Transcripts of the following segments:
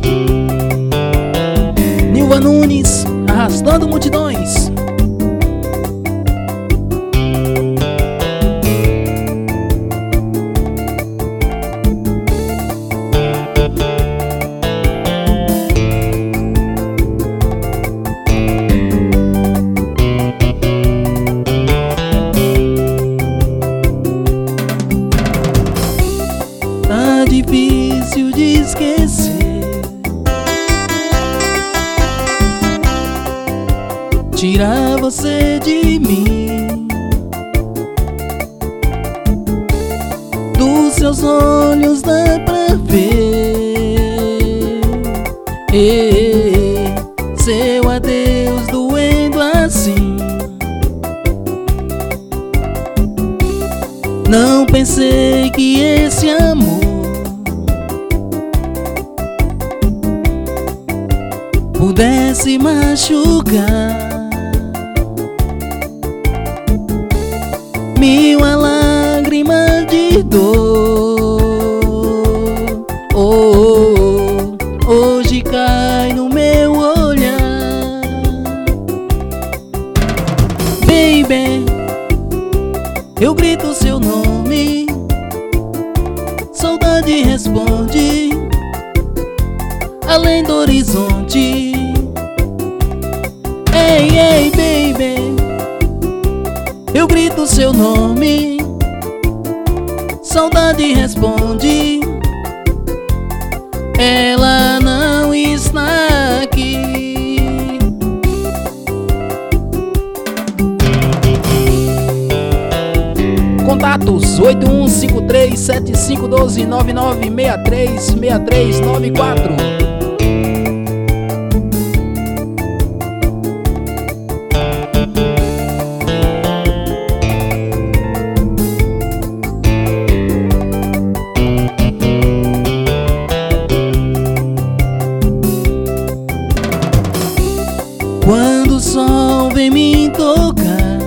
Nilva Nunes, arrastando multidões. Tá difícil de esquecer, tirar você de mim. Dos seus olhos dá pra ver seu adeus doendo assim. Não pensei que esse amor pudesse machucar. Mil lágrimas de dor, hoje cai no meu olhar. Baby, eu grito seu nome, saudade responde, além do horizonte. Ei, ei, baby, eu grito seu nome, saudade responde, ela não está aqui. Contatos 8153751299636394. Quando o sol vem me tocar,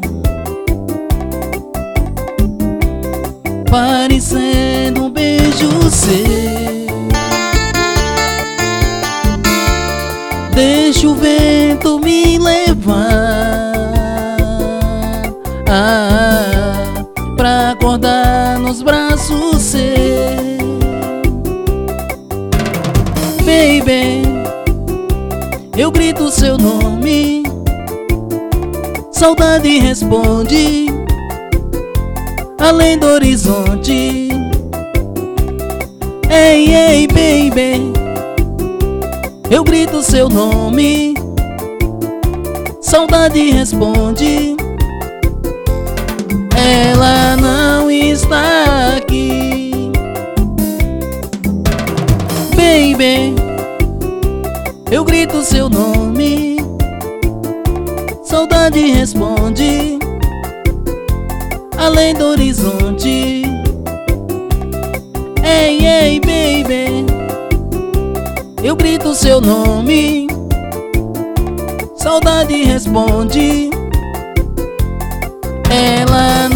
parecendo um beijo seu, deixa o vento me levar pra acordar nos braços seus. Baby, eu grito seu nome, saudade responde, além do horizonte. Ei, ei, baby, eu grito seu nome, saudade responde, ela não está aqui. Baby, eu grito seu nome, saudade responde, além do horizonte. Ei, ei, baby, eu grito seu nome, saudade responde, ela